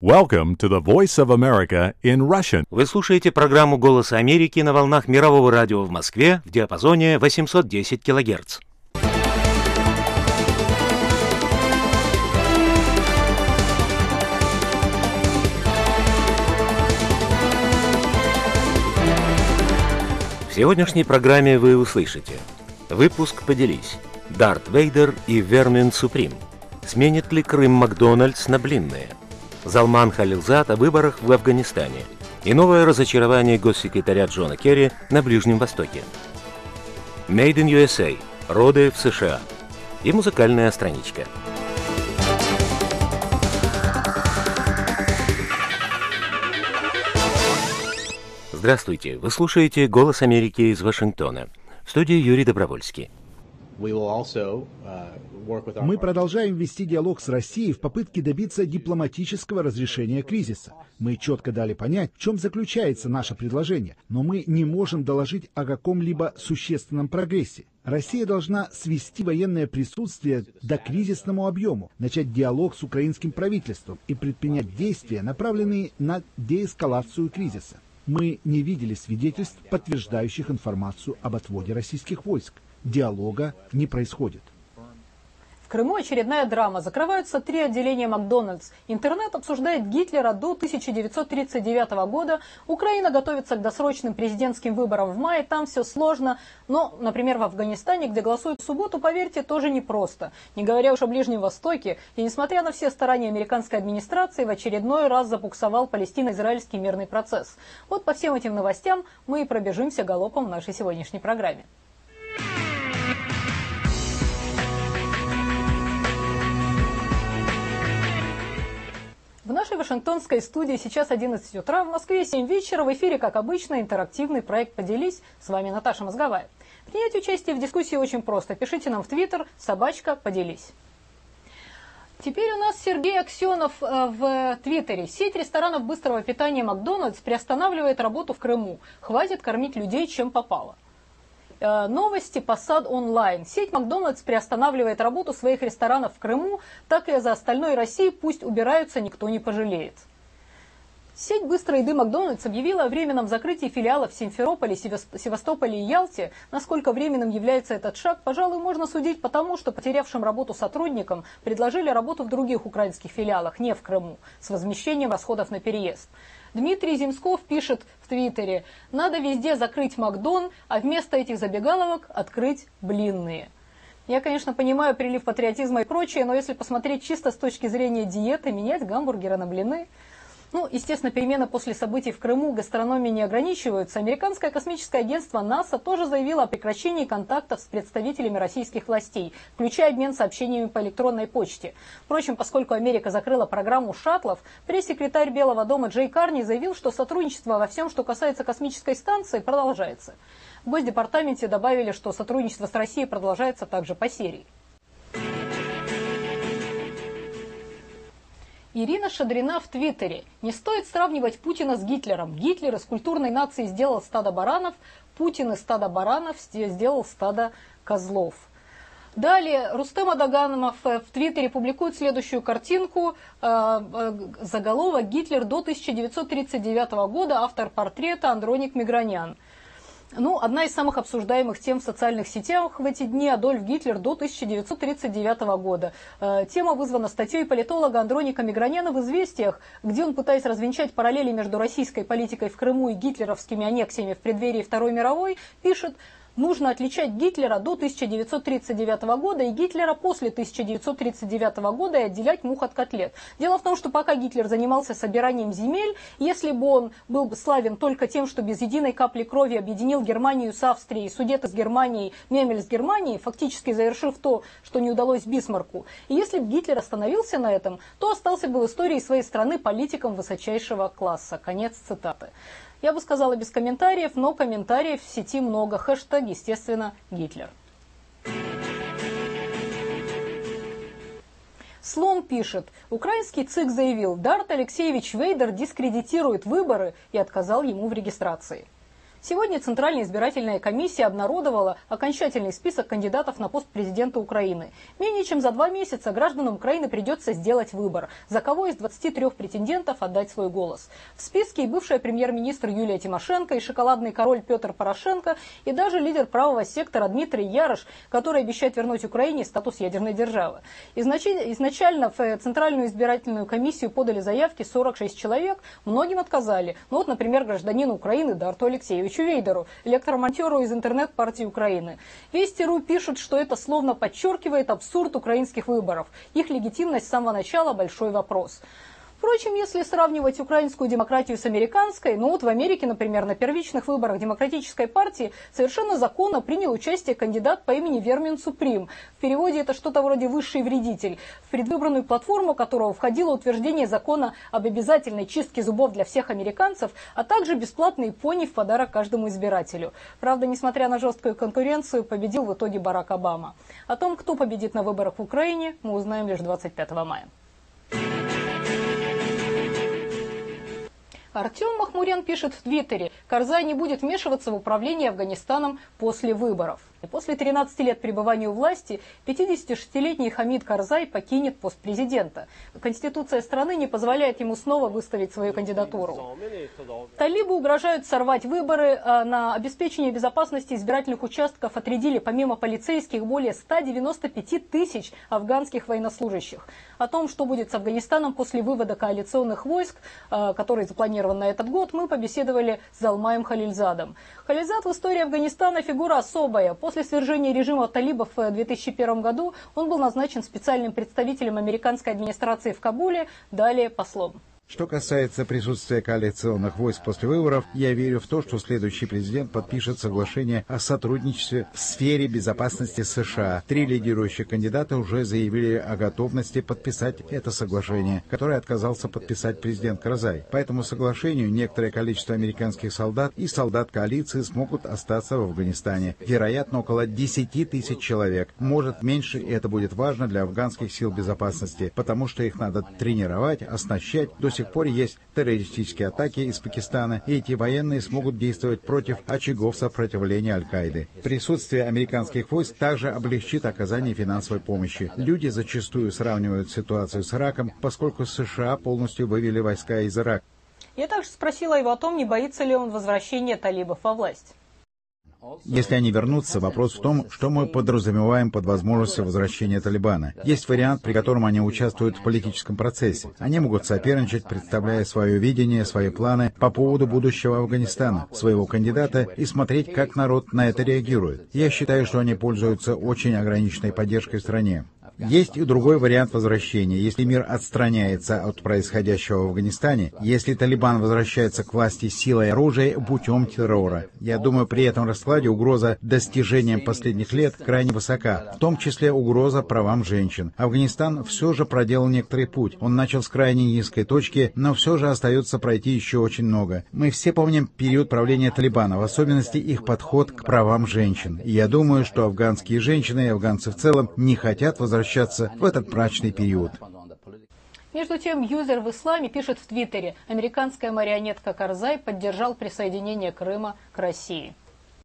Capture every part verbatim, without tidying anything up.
Welcome to the Voice of America in Russian. Вы слушаете программу «Голос Америки» на волнах мирового радио в Москве в диапазоне восемьсот десять килогерц. В сегодняшней программе вы услышите: выпуск «Поделись», Дарт Вейдер и Вермин Суприм. Сменит ли Крым Макдональдс на блинные? Залман Халилзад о выборах в Афганистане. И новое разочарование госсекретаря Джона Керри на Ближнем Востоке. Made in ю эс эй. Роды в США. И музыкальная страничка. Здравствуйте. Вы слушаете «Голос Америки» из Вашингтона. В студии Юрий Добровольский. Мы продолжаем вести диалог с Россией в попытке добиться дипломатического разрешения кризиса. Мы четко дали понять, в чем заключается наше предложение, но мы не можем доложить о каком-либо существенном прогрессе. Россия должна свести военное присутствие до кризисному объему, начать диалог с украинским правительством и предпринять действия, направленные на деэскалацию кризиса. Мы не видели свидетельств, подтверждающих информацию об отводе российских войск. Диалога не происходит. В Крыму очередная драма. Закрываются три отделения Макдональдс. Интернет обсуждает Гитлера до тысяча девятьсот тридцать девятого года. Украина готовится к досрочным президентским выборам в мае. Там все сложно. Но, например, в Афганистане, где голосуют в субботу, поверьте, тоже непросто. Не говоря уж о Ближнем Востоке. И несмотря на все старания американской администрации, в очередной раз забуксовал палестино-израильский мирный процесс. Вот по всем этим новостям мы и пробежимся галопом в нашей сегодняшней программе. В нашей вашингтонской студии сейчас одиннадцать утра, в Москве семь вечера. В эфире, как обычно, интерактивный проект «Поделись». С вами Наташа Мозговая. Принять участие в дискуссии очень просто. Пишите нам в Твиттер «Собачка Поделись». Теперь у нас Сергей Аксенов в Твиттере. Сеть ресторанов быстрого питания «Макдональдс» приостанавливает работу в Крыму. Хватит кормить людей, чем попало. Новости Посад онлайн. Сеть Макдональдс приостанавливает работу своих ресторанов в Крыму, так и за остальной России пусть убираются, никто не пожалеет. Сеть быстрой еды Макдональдс объявила о временном закрытии филиалов в Симферополе, Севастополе и Ялте. Насколько временным является этот шаг, пожалуй, можно судить по тому, что потерявшим работу сотрудникам предложили работу в других украинских филиалах, не в Крыму, с возмещением расходов на переезд. Дмитрий Земсков пишет в Твиттере: надо везде закрыть Макдон, а вместо этих забегаловок открыть блинные. Я, конечно, понимаю прилив патриотизма и прочее, но если посмотреть чисто с точки зрения диеты, менять гамбургеры на блины... Ну, естественно, перемены после событий в Крыму гастрономии не ограничиваются. Американское космическое агентство НАСА тоже заявило о прекращении контактов с представителями российских властей, включая обмен сообщениями по электронной почте. Впрочем, поскольку Америка закрыла программу шаттлов, пресс-секретарь Белого дома Джей Карни заявил, что сотрудничество во всем, что касается космической станции, продолжается. В Госдепартаменте добавили, что сотрудничество с Россией продолжается также по Сирии. Ирина Шадрина в Твиттере. Не стоит сравнивать Путина с Гитлером. Гитлер из культурной нации сделал стадо баранов, Путин из стада баранов сделал стадо козлов. Далее Рустем Адаганов в Твиттере публикует следующую картинку. Заголовок: «Гитлер до тысяча девятьсот тридцать девятого года. Автор портрета Андроник Мигранян». Ну, одна из самых обсуждаемых тем в социальных сетях в эти дни — Адольф Гитлер до тысяча девятьсот тридцать девятого года. Э, тема вызвана статьей политолога Андроника Миграняна в «Известиях», где он, пытаясь развенчать параллели между российской политикой в Крыму и гитлеровскими аннексиями в преддверии Второй мировой, пишет: нужно отличать Гитлера до тысяча девятьсот тридцать девятого года и Гитлера после тысяча девятьсот тридцать девятого года и отделять мух от котлет. Дело в том, что пока Гитлер занимался собиранием земель, если бы он был славен только тем, что без единой капли крови объединил Германию с Австрией, Судеты с Германией, Мемель с Германией, фактически завершив то, что не удалось Бисмарку, и если бы Гитлер остановился на этом, то остался бы в истории своей страны политиком высочайшего класса. Конец цитаты. Я бы сказала без комментариев, но комментариев в сети много. Хэштег, естественно, Гитлер. Слон пишет: украинский ЦИК заявил, Дарт Алексеевич Вейдер дискредитирует выборы и отказал ему в регистрации. Сегодня Центральная избирательная комиссия обнародовала окончательный список кандидатов на пост президента Украины. Менее чем за два месяца гражданам Украины придется сделать выбор, за кого из двадцати трёх претендентов отдать свой голос. В списке и бывшая премьер-министр Юлия Тимошенко, и шоколадный король Петр Порошенко, и даже лидер правого сектора Дмитрий Ярош, который обещает вернуть Украине статус ядерной державы. Изначально в Центральную избирательную комиссию подали заявки сорок шесть человек, многим отказали. Ну вот, например, гражданину Украины Дарту Алексеевичу Вейдеру, электромонтеру из интернет-партии Украины. Вести.ру пишут, что это словно подчеркивает абсурд украинских выборов. Их легитимность с самого начала большой вопрос. Впрочем, если сравнивать украинскую демократию с американской, ну вот в Америке, например, на первичных выборах Демократической партии совершенно законно принял участие кандидат по имени Вермин Суприм. В переводе это что-то вроде «высший вредитель», в предвыборную платформу которого входило утверждение закона об обязательной чистке зубов для всех американцев, а также бесплатные пони в подарок каждому избирателю. Правда, несмотря на жесткую конкуренцию, победил в итоге Барак Обама. О том, кто победит на выборах в Украине, мы узнаем лишь двадцать пятого мая. Артем Махмурян пишет в Твиттере: Карзай не будет вмешиваться в управление Афганистаном после выборов. И после тринадцати лет пребывания у власти пятидесятишестилетний Хамид Карзай покинет пост президента. Конституция страны не позволяет ему снова выставить свою кандидатуру. Талибы угрожают сорвать выборы. На обеспечение безопасности избирательных участков отрядили помимо полицейских более ста девяноста пяти тысяч афганских военнослужащих. О том, что будет с Афганистаном после вывода коалиционных войск, который запланирован на этот год, мы побеседовали с Залмаем Халильзадом. Халильзад в истории Афганистана фигура особая. После свержения режима талибов в две тысячи первом году он был назначен специальным представителем американской администрации в Кабуле, далее послом. Что касается присутствия коалиционных войск после выборов, я верю в то, что следующий президент подпишет соглашение о сотрудничестве в сфере безопасности США. Три лидирующих кандидата уже заявили о готовности подписать это соглашение, которое отказался подписать президент Карзай. По этому соглашению некоторое количество американских солдат и солдат коалиции смогут остаться в Афганистане. Вероятно, около десяти тысяч человек. Может, меньше, и это будет важно для афганских сил безопасности, потому что их надо тренировать, оснащать. До сих пор есть террористические атаки из Пакистана, и эти военные смогут действовать против очагов сопротивления Аль-Каиды. Присутствие американских войск также облегчит оказание финансовой помощи. Люди зачастую сравнивают ситуацию с Ираком, поскольку США полностью вывели войска из Ирака. Я также спросила его о том, не боится ли он возвращения талибов во власть. Если они вернутся, вопрос в том, что мы подразумеваем под возможностью возвращения Талибана. Есть вариант, при котором они участвуют в политическом процессе. Они могут соперничать, представляя свое видение, свои планы по поводу будущего Афганистана, своего кандидата, и смотреть, как народ на это реагирует. Я считаю, что они пользуются очень ограниченной поддержкой в стране. Есть и другой вариант возвращения. Если мир отстраняется от происходящего в Афганистане, если Талибан возвращается к власти силой оружия путем террора. Я думаю, при этом раскладе угроза достижениям последних лет крайне высока, в том числе угроза правам женщин. Афганистан все же проделал некоторый путь. Он начал с крайне низкой точки, но все же остается пройти еще очень много. Мы все помним период правления Талибана, в особенности их подход к правам женщин. И я думаю, что афганские женщины и афганцы в целом не хотят возвращаться в этот мрачный период. Между тем, юзер в исламе пишет в Твиттере: американская марионетка Карзай поддержал присоединение Крыма к России.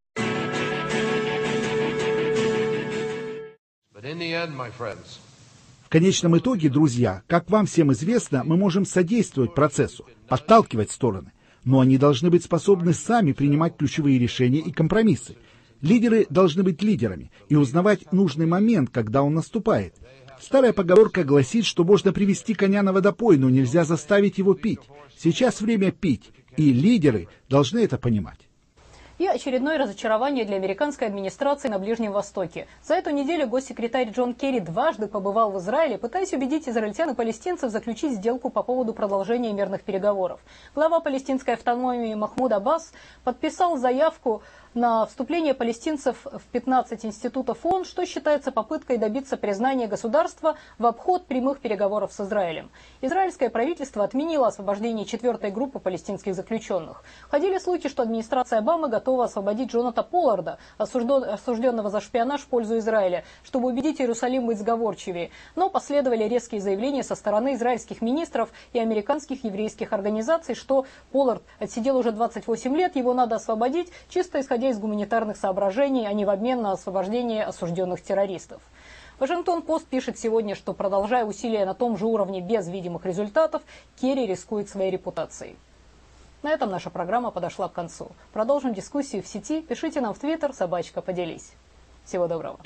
В конечном итоге, друзья, как вам всем известно, мы можем содействовать процессу, подталкивать стороны, но они должны быть способны сами принимать ключевые решения и компромиссы. Лидеры должны быть лидерами и узнавать нужный момент, когда он наступает. Старая поговорка гласит, что можно привести коня на водопой, но нельзя заставить его пить. Сейчас время пить, и лидеры должны это понимать. И очередное разочарование для американской администрации на Ближнем Востоке. За эту неделю госсекретарь Джон Керри дважды побывал в Израиле, пытаясь убедить израильтян и палестинцев заключить сделку по поводу продолжения мирных переговоров. Глава палестинской автономии Махмуд Аббас подписал заявку на вступление палестинцев в пятнадцать институтов ООН, что считается попыткой добиться признания государства в обход прямых переговоров с Израилем. Израильское правительство отменило освобождение четвертой группы палестинских заключенных. Ходили слухи, что администрация Обамы готова освободить Джоната Полларда, осужденного за шпионаж в пользу Израиля, чтобы убедить Иерусалим быть сговорчивее. Но последовали резкие заявления со стороны израильских министров и американских еврейских организаций, что Поллард отсидел уже двадцать восемь лет, его надо освободить, чисто исходя из гуманитарных соображений, а не в обмен на освобождение осужденных террористов. Вашингтон-Пост пишет сегодня, что, продолжая усилия на том же уровне без видимых результатов, Керри рискует своей репутацией. На этом наша программа подошла к концу. Продолжим дискуссию в сети. Пишите нам в Твиттер, собачка, поделись. Всего доброго.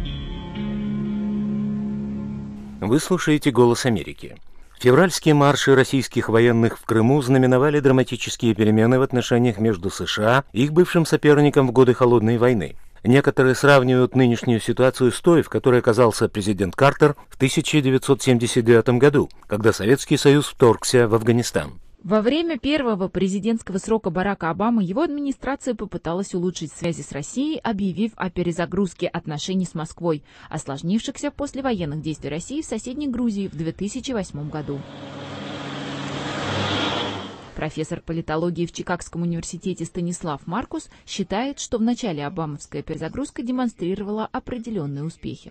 Вы слушаете «Голос Америки». Февральские марши российских военных в Крыму знаменовали драматические перемены в отношениях между США и их бывшим соперником в годы Холодной войны. Некоторые сравнивают нынешнюю ситуацию с той, в которой оказался президент Картер в тысяча девятьсот семьдесят девятом году, когда Советский Союз вторгся в Афганистан. Во время первого президентского срока Барака Обамы его администрация попыталась улучшить связи с Россией, объявив о перезагрузке отношений с Москвой, осложнившихся после военных действий России в соседней Грузии в две тысячи восьмом году. Профессор политологии в Чикагском университете Станислав Маркус считает, что в начале обамовская перезагрузка демонстрировала определенные успехи.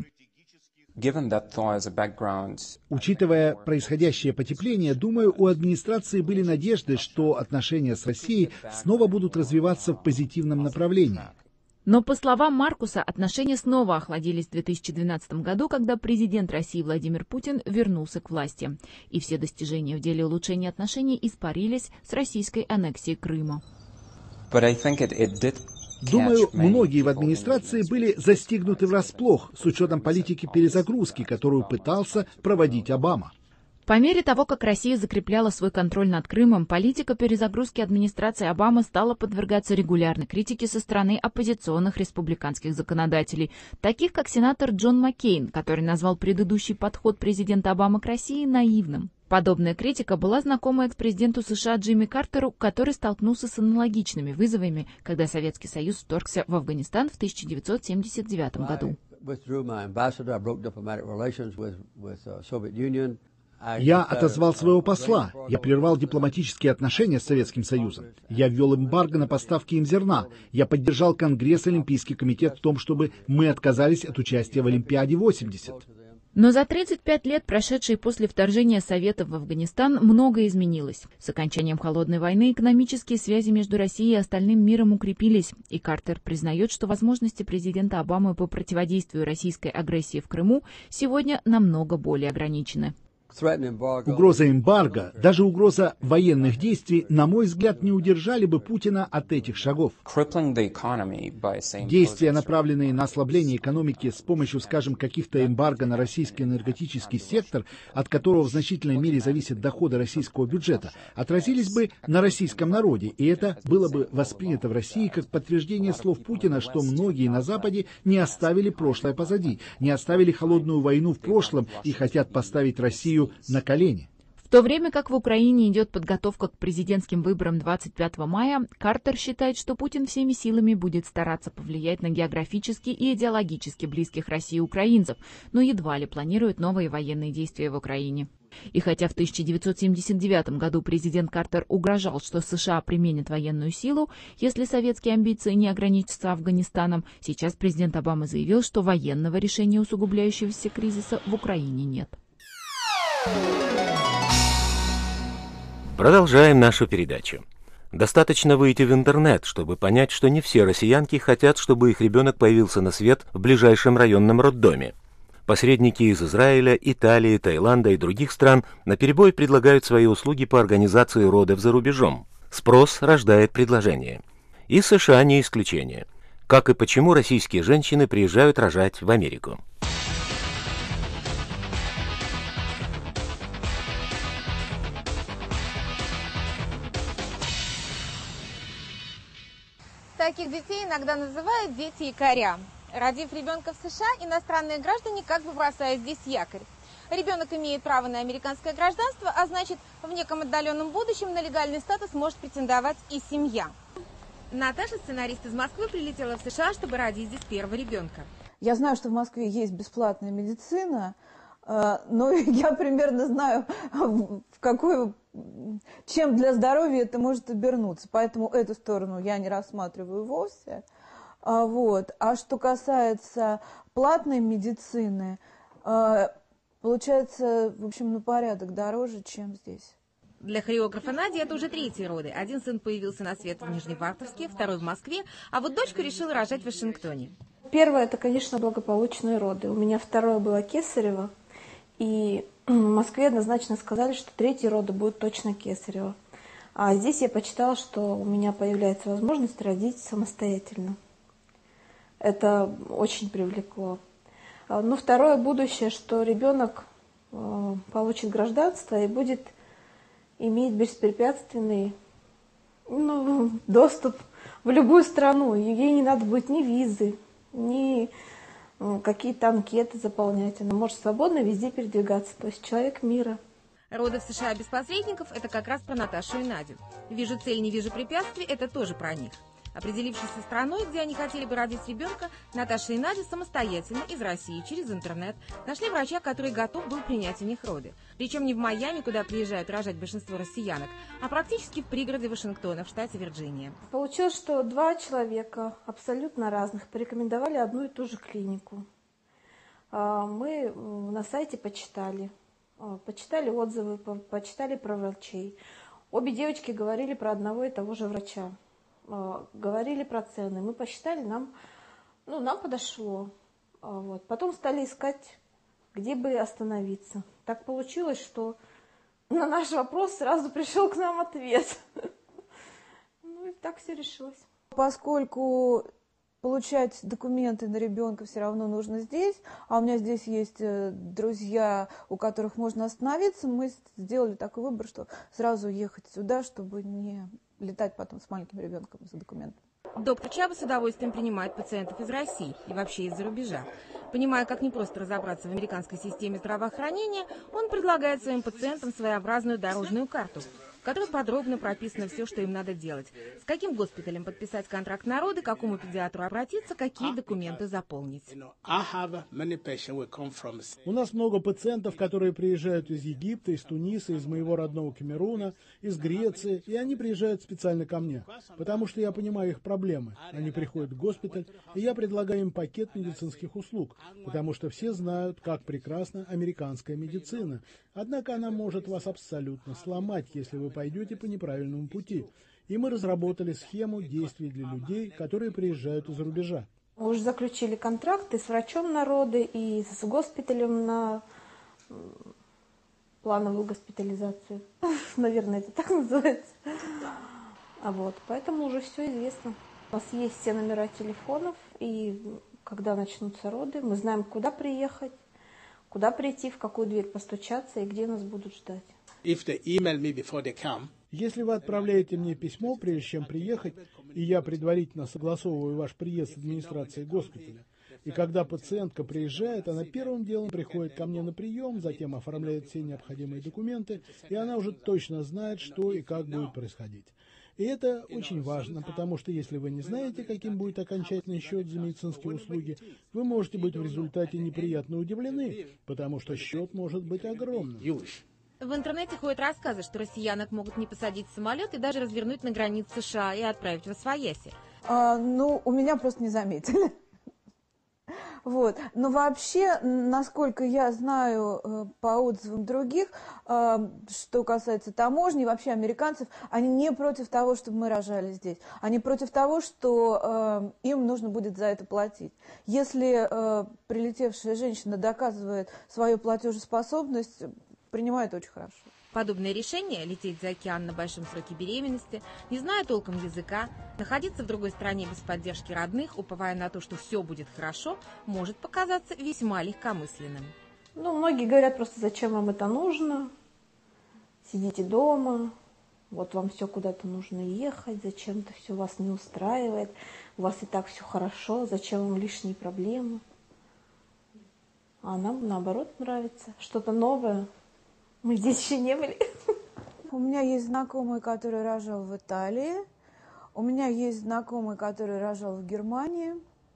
Учитывая происходящее потепление, думаю, у администрации были надежды, что отношения с Россией снова будут развиваться в позитивном направлении. Но, по словам Маркуса, отношения снова охладились в две тысячи двенадцатом году, когда президент России Владимир Путин вернулся к власти. И все достижения в деле улучшения отношений испарились с российской аннексией Крыма. Думаю, многие в администрации были застигнуты врасплох с учетом политики перезагрузки, которую пытался проводить Обама. По мере того, как Россия закрепляла свой контроль над Крымом, политика перезагрузки администрации Обамы стала подвергаться регулярной критике со стороны оппозиционных республиканских законодателей, таких как сенатор Джон Маккейн, который назвал предыдущий подход президента Обамы к России наивным. Подобная критика была знакома экс-президенту США Джимми Картеру, который столкнулся с аналогичными вызовами, когда Советский Союз вторгся в Афганистан в тысяча девятьсот семьдесят девятом году. Я отозвал своего посла, я прервал дипломатические отношения с Советским Союзом, я ввел эмбарго на поставки им зерна, я поддержал Конгресс и Олимпийский комитет в том, чтобы мы отказались от участия в Олимпиаде восемьдесят. Но за тридцать пять лет, прошедшие после вторжения Советов в Афганистан, многое изменилось. С окончанием Холодной войны экономические связи между Россией и остальным миром укрепились, и Картер признает, что возможности президента Обамы по противодействию российской агрессии в Крыму сегодня намного более ограничены. Угроза эмбарго, даже угроза военных действий, на мой взгляд, не удержали бы Путина от этих шагов. Действия, направленные на ослабление экономики с помощью, скажем, каких-то эмбарго на российский энергетический сектор, от которого в значительной мере зависят доходы российского бюджета, отразились бы на российском народе, и это было бы воспринято в России как подтверждение слов Путина, что многие на Западе не оставили прошлое позади, не оставили холодную войну в прошлом и хотят поставить Россию на колени. В то время как в Украине идет подготовка к президентским выборам двадцать пятого мая, Картер считает, что Путин всеми силами будет стараться повлиять на географически и идеологически близких России украинцев, но едва ли планирует новые военные действия в Украине. И хотя в тысяча девятьсот семьдесят девятом году президент Картер угрожал, что США применят военную силу, если советские амбиции не ограничатся Афганистаном, сейчас президент Обама заявил, что военного решения усугубляющегося кризиса в Украине нет. Продолжаем нашу передачу. Достаточно выйти в интернет, чтобы понять, что не все россиянки хотят, чтобы их ребенок появился на свет в ближайшем районном роддоме. Посредники из Израиля, Италии, Таиланда и других стран наперебой предлагают свои услуги по организации родов за рубежом. Спрос рождает предложение. И США не исключение. Как и почему российские женщины приезжают рожать в Америку. Таких детей иногда называют дети-якоря. Родив ребенка в США, иностранные граждане как бы бросают здесь якорь. Ребенок имеет право на американское гражданство, а значит, в неком отдаленном будущем на легальный статус может претендовать и семья. Наташа, сценарист из Москвы, прилетела в США, чтобы родить здесь первого ребенка. Я знаю, что в Москве есть бесплатная медицина, но я примерно знаю, в какую, чем для здоровья это может обернуться. Поэтому эту сторону я не рассматриваю вовсе. Вот. А что касается платной медицины, получается, в общем, на порядок дороже, чем здесь. Для хореографа Нади это уже третьи роды. Один сын появился на свет в Нижневартовске, второй в Москве, а вот дочку решила рожать в Вашингтоне. Первое, это, конечно, благополучные роды. У меня второе было кесарево, и в Москве однозначно сказали, что третьи роды будут точно кесарево. А здесь я почитала, что у меня появляется возможность родить самостоятельно. Это очень привлекло. Но второе будущее, что ребенок получит гражданство и будет иметь беспрепятственный ну, доступ в любую страну. Ей не надо будет ни визы, ни какие-то анкеты заполнять. Она может свободно везде передвигаться. То есть человек мира. Роды в США без посредников – это как раз про Наташу и Надю. «Вижу цель, не вижу препятствий» – это тоже про них. Определившись со страной, где они хотели бы родить ребенка, Наташа и Надя самостоятельно из России через интернет нашли врача, который готов был принять у них роды. Причем не в Майами, куда приезжают рожать большинство россиянок, а практически в пригороде Вашингтона, в штате Вирджиния. Получилось, что два человека абсолютно разных порекомендовали одну и ту же клинику. Мы на сайте почитали, почитали отзывы, почитали про врачей. Обе девочки говорили про одного и того же врача. Говорили про цены, мы посчитали, нам, ну, нам подошло. Вот. Потом стали искать, где бы остановиться. Так получилось, что на наш вопрос сразу пришел к нам ответ. Ну и так все решилось. Поскольку получать документы на ребенка все равно нужно здесь, а у меня здесь есть друзья, у которых можно остановиться, мы сделали такой выбор, что сразу ехать сюда, чтобы не летать потом с маленьким ребенком за документами. Доктор Чаба с удовольствием принимает пациентов из России и вообще из-за рубежа. Понимая, как непросто разобраться в американской системе здравоохранения, он предлагает своим пациентам своеобразную дорожную карту, в которой подробно прописано все, что им надо делать. С каким госпиталем подписать контракт на роды, к какому педиатру обратиться, какие документы заполнить. У нас много пациентов, которые приезжают из Египта, из Туниса, из моего родного Камеруна, из Греции, и они приезжают специально ко мне, потому что я понимаю их проблемы. Они приходят в госпиталь, и я предлагаю им пакет медицинских услуг, потому что все знают, как прекрасна американская медицина. Однако она может вас абсолютно сломать, если вы пойдете по неправильному пути. И мы разработали схему действий для людей, которые приезжают из-за рубежа. Мы уже заключили контракты с врачом на роды и с госпиталем на плановую госпитализацию. Наверное, это так называется. А вот, поэтому уже все известно. У нас есть все номера телефонов, и когда начнутся роды, мы знаем, куда приехать, куда прийти, в какую дверь постучаться и где нас будут ждать. Если вы отправляете мне письмо, прежде чем приехать, и я предварительно согласовываю ваш приезд с администрацией госпиталя, и когда пациентка приезжает, она первым делом приходит ко мне на прием, затем оформляет все необходимые документы, и она уже точно знает, что и как будет происходить. И это очень важно, потому что если вы не знаете, каким будет окончательный счет за медицинские услуги, вы можете быть в результате неприятно удивлены, потому что счет может быть огромным. В интернете ходят рассказы, что россиянок могут не посадить в самолет и даже развернуть на границе США и отправить в Освояси. А, ну, у меня просто не заметили. Вот. Но вообще, насколько я знаю по отзывам других, что касается таможни, вообще американцев, они не против того, чтобы мы рожали здесь. Они против того, что им нужно будет за это платить. Если прилетевшая женщина доказывает свою платежеспособность, принимают очень хорошо. Подобное решение – лететь за океан на большом сроке беременности, не зная толком языка, находиться в другой стране без поддержки родных, уповая на то, что все будет хорошо, может показаться весьма легкомысленным. Ну, многие говорят просто, зачем вам это нужно, сидите дома, вот вам все куда-то нужно ехать, зачем-то все вас не устраивает, у вас и так все хорошо, зачем вам лишние проблемы. А нам, наоборот, нравится что-то новое. Мы здесь еще не были. У меня есть знакомый, который рожал в Италии. У меня есть знакомый, который рожал в Германии,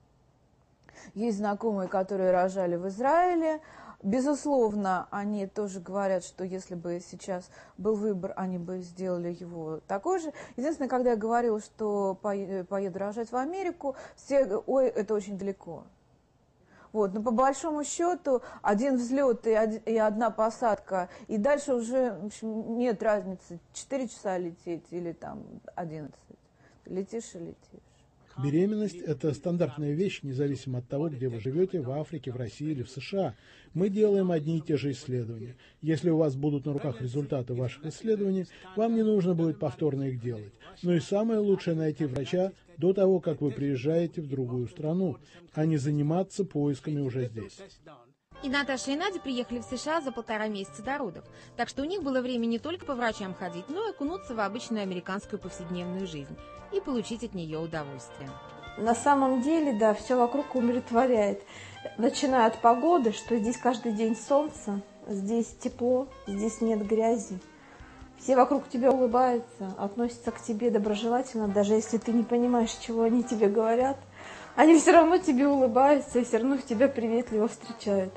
есть знакомые, которые рожали в Израиле. Безусловно, они тоже говорят, что если бы сейчас был выбор, они бы сделали его такой же. Единственное, когда я говорила, что поеду рожать в Америку, все говорят: ой, это очень далеко. Вот, но по большому счету один взлет и, один, и одна посадка, и дальше уже, в общем, нет разницы, четыре часа лететь или там одиннадцать. Летишь и летишь. Беременность – это стандартная вещь, независимо от того, где вы живете, в Африке, в России или в США. Мы делаем одни и те же исследования. Если у вас будут на руках результаты ваших исследований, вам не нужно будет повторно их делать. Но и самое лучшее – найти врача до того, как вы приезжаете в другую страну, а не заниматься поисками уже здесь. И Наташа, и Надя приехали в США за полтора месяца до родов, так что у них было время не только по врачам ходить, но и окунуться в обычную американскую повседневную жизнь и получить от нее удовольствие. На самом деле, да, все вокруг умиротворяет. Начиная от погоды, что здесь каждый день солнце, здесь тепло, здесь нет грязи. Все вокруг тебя улыбаются, относятся к тебе доброжелательно, даже если ты не понимаешь, чего они тебе говорят. Они все равно тебе улыбаются и все равно тебя приветливо встречают.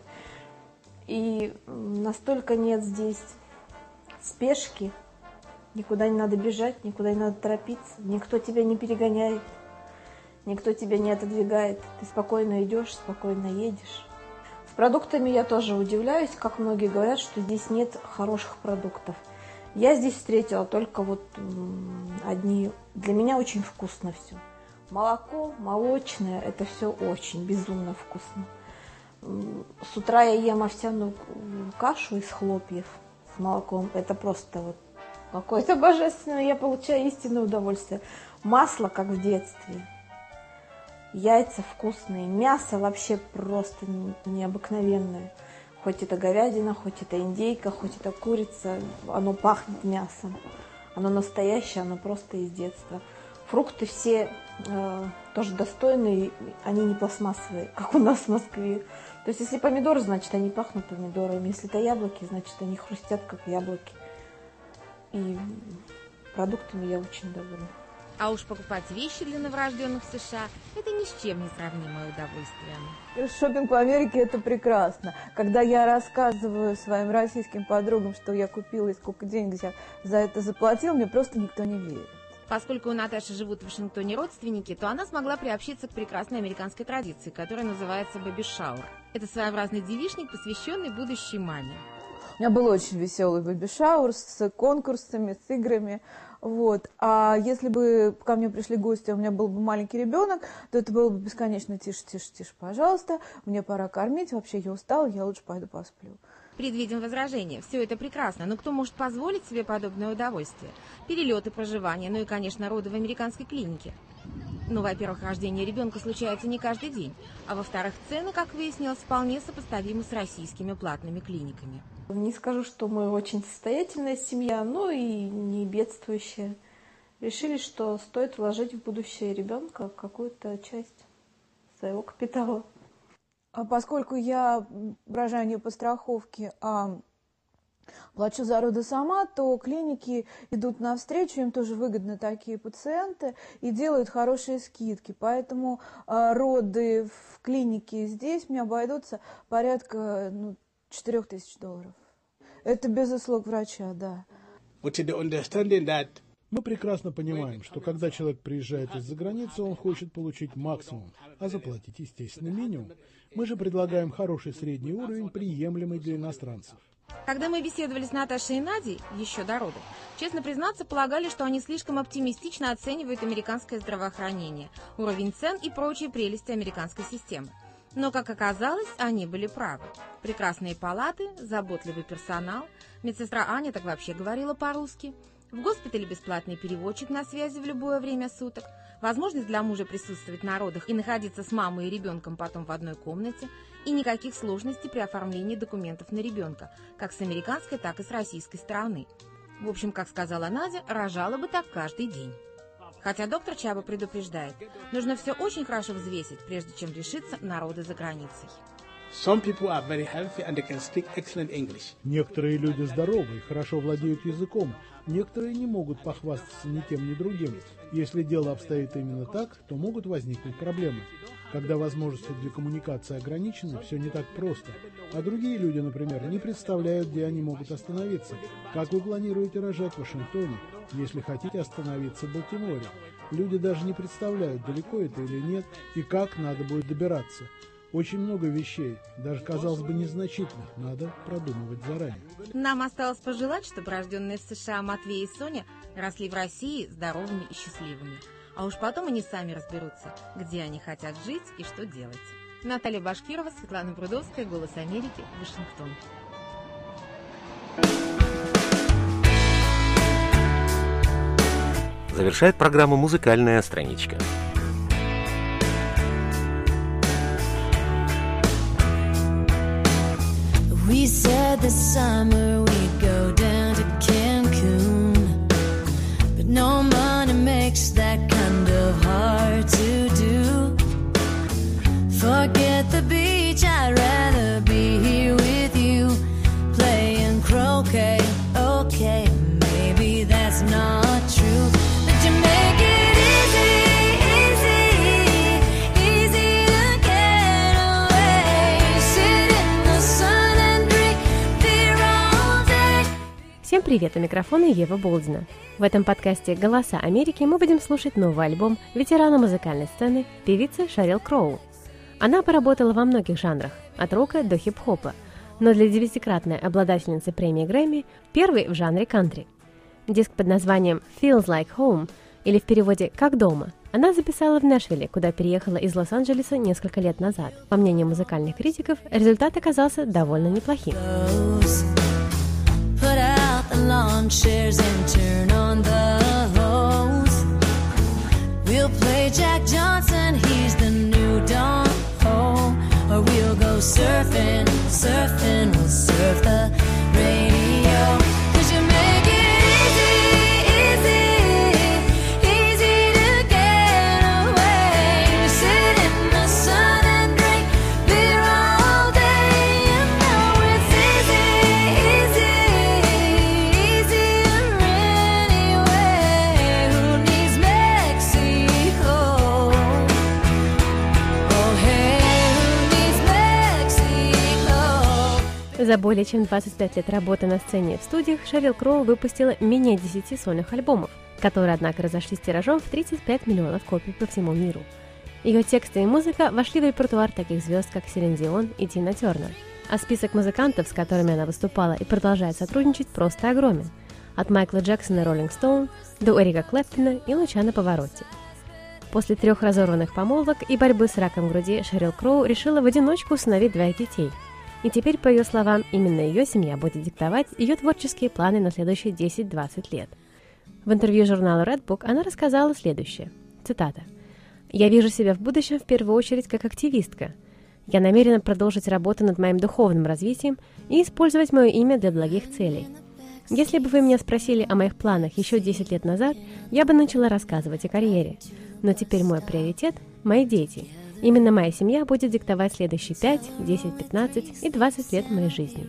И настолько нет здесь спешки, никуда не надо бежать, никуда не надо торопиться, никто тебя не перегоняет, никто тебя не отодвигает. Ты спокойно идешь, спокойно едешь. С продуктами я тоже удивляюсь, как многие говорят, что здесь нет хороших продуктов. Я здесь встретила только вот одни, для меня очень вкусно все. Молоко, молочное, это все очень безумно вкусно. С утра я ем овсяную кашу из хлопьев с молоком. Это просто вот какое-то божественное, я получаю истинное удовольствие. Масло, как в детстве. Яйца вкусные. Мясо вообще просто необыкновенное. Хоть это говядина, хоть это индейка, хоть это курица. Оно пахнет мясом. Оно настоящее, оно просто из детства. Фрукты все э, тоже достойные, они не пластмассовые, как у нас в Москве. То есть, если помидоры, значит, они пахнут помидорами. Если это яблоки, значит, они хрустят, как яблоки. И продуктами я очень довольна. А уж покупать вещи для новорожденных в США – это ни с чем не сравнимое удовольствие. Шопинг в Америке – это прекрасно. Когда я рассказываю своим российским подругам, что я купила и сколько денег я за это заплатила, мне просто никто не верит. Поскольку у Наташи живут в Вашингтоне родственники, то она смогла приобщиться к прекрасной американской традиции, которая называется бэби-шауэр. Это своеобразный девичник, посвященный будущей маме. У меня был очень веселый бэби-шауэр с конкурсами, с играми. Вот. А если бы ко мне пришли гости, у меня был бы маленький ребенок, то это было бы бесконечно: тише, тише, тише, пожалуйста, мне пора кормить, вообще я устала, я лучше пойду посплю. Предвидим возражение. Все это прекрасно, но кто может позволить себе подобное удовольствие? Перелеты, проживание, ну и, конечно, роды в американской клинике. Ну, во-первых, рождение ребенка случается не каждый день, а во-вторых, цены, как выяснилось, вполне сопоставимы с российскими платными клиниками. Не скажу, что мы очень состоятельная семья, но и не бедствующая. Решили, что стоит вложить в будущее ребенка какую-то часть своего капитала. Поскольку я рожаю не по страховке, а плачу за роды сама, то клиники идут навстречу, им тоже выгодны такие пациенты и делают хорошие скидки. Поэтому э, роды в клинике здесь мне обойдутся порядка ну, четыре тысячи долларов. Это без услуг врача, да. Мы прекрасно понимаем, что когда человек приезжает из-за границы, он хочет получить максимум, а заплатить, естественно, минимум. Мы же предлагаем хороший средний уровень, приемлемый для иностранцев. Когда мы беседовали с Наташей и Надей еще до родов, честно признаться, полагали, что они слишком оптимистично оценивают американское здравоохранение, уровень цен и прочие прелести американской системы. Но, как оказалось, они были правы. Прекрасные палаты, заботливый персонал, медсестра Аня так вообще говорила по-русски, в госпитале бесплатный переводчик на связи в любое время суток, возможность для мужа присутствовать на родах и находиться с мамой и ребенком потом в одной комнате, и никаких сложностей при оформлении документов на ребенка, как с американской, так и с российской стороны. В общем, как сказала Надя, рожала бы так каждый день. Хотя доктор Чаба предупреждает, нужно все очень хорошо взвесить, прежде чем решиться на роды за границей. Some people are very healthy and they can speak excellent English. Некоторые люди здоровы и хорошо владеют языком. Некоторые не могут похвастаться ни тем, ни другим. Если дело обстоит именно так, то могут возникнуть проблемы. Когда возможности для коммуникации ограничены, все не так просто. А другие люди, например, не представляют, где они могут остановиться. Как вы планируете рожать в Вашингтоне, если хотите остановиться в Балтиморе? Люди даже не представляют, далеко это или нет, и как надо будет добираться. Очень много вещей, даже, казалось бы, незначительных, надо продумывать заранее. Нам осталось пожелать, чтобы рожденные в США Матвей и Соня росли в России здоровыми и счастливыми. А уж потом они сами разберутся, где они хотят жить и что делать. Наталья Башкирова, Светлана Брудовская, «Голос Америки», Вашингтон. Завершает программу музыкальная страничка. We said this summer we'd go down to Cancun, but no money makes that kind of hard to do. Forget the beach, I'd rather be here with you, playing croquet. Okay, maybe that's not true, but you make it easy, easy, easy to get away. Sit in the sun and drink beer all day. Всем привет, у микрофона Ева Болдина. В этом подкасте «Голоса Америки» мы будем слушать новый альбом ветерана музыкальной сцены, певицы Шерил Кроу. Она поработала во многих жанрах, от рока до хип-хопа, но для девятикратной обладательницы премии Грэмми первый в жанре кантри. Диск под названием «Feels Like Home» или в переводе «Как дома» она записала в Нэшвилле, куда переехала из Лос-Анджелеса несколько лет назад. По мнению музыкальных критиков, результат оказался довольно неплохим. Put out the lawn chairs and turn on the hose. We'll play Jack Johnson, he's the new Don Ho. Or we'll go surfing, surfing, we'll surf the radio. 'Cause you make it easy, easy, easy to get away. We sit in the sun and drink beer all day. You know it's easy, easy, easier anyway. Who needs Mexico? Oh hey, who needs Mexico? За более чем двадцать пять лет работы на сцене и в студиях Шерил Кроу выпустила менее десяти сольных альбомов, которые, однако, разошлись тиражом в тридцать пять миллионов копий по всему миру. Ее тексты и музыка вошли в репертуар таких звезд, как Селин Дион и Тина Тернер. А список музыкантов, с которыми она выступала и продолжает сотрудничать, просто огромен. От Майкла Джексона и Роллинг Стоун до Эрика Клэптона и Лучано Паваротти. После трех разорванных помолвок и борьбы с раком груди Шерил Кроу решила в одиночку усыновить двоих детей. И теперь, по ее словам, именно ее семья будет диктовать ее творческие планы на следующие десять-двадцать лет. В интервью журналу Redbook она рассказала следующее. Цитата. «Я вижу себя в будущем в первую очередь как активистка. Я намерена продолжить работу над моим духовным развитием и использовать мое имя для благих целей. Если бы вы меня спросили о моих планах еще десять лет назад, я бы начала рассказывать о карьере. Но теперь мой приоритет – мои дети. Именно моя семья будет диктовать следующие пять, десять, пятнадцать и двадцать лет моей жизни».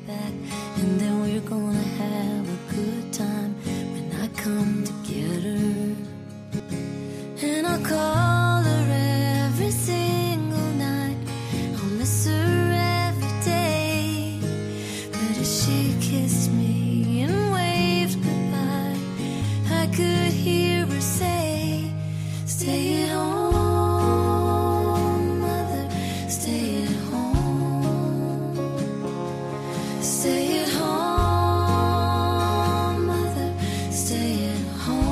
Stay at home, mother, stay at home. Stay at home, mother, stay at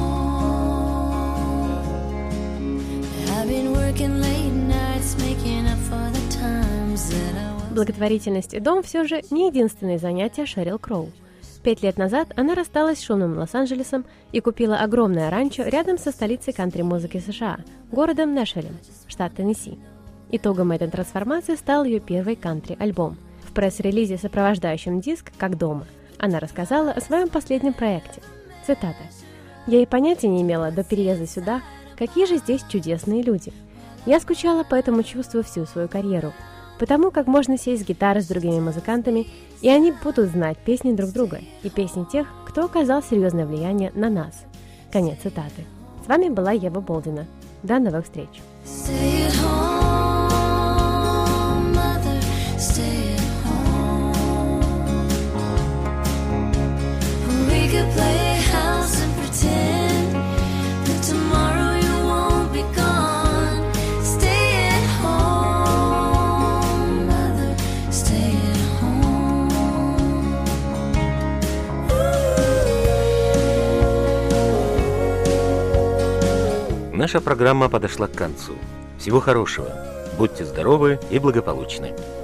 home. I've been working late nights, making up for the times that I was. Благотворительность и дом все же не единственные занятия Шерил Кроу. Пять лет назад она рассталась с шумным Лос-Анджелесом и купила огромное ранчо рядом со столицей кантри-музыки США, городом Нэшвиллем, штат Теннесси. Итогом этой трансформации стал ее первый кантри-альбом. В пресс-релизе, сопровождающем диск «Как дома», она рассказала о своем последнем проекте. Цитата. «Я и понятия не имела до переезда сюда, какие же здесь чудесные люди. Я скучала по этому чувству всю свою карьеру. потому как можно сесть с гитарой с другими музыкантами, и они будут знать песни друг друга и песни тех, кто оказал серьезное влияние на нас. Конец цитаты. С вами была Ева Болдина. До новых встреч. Stay at home, mother, stay at home. We could play house and pretend that tomorrow you won't be gone. Stay at home, mother, stay at home. Наша программа подошла к концу. Всего хорошего. Будьте здоровы и благополучны.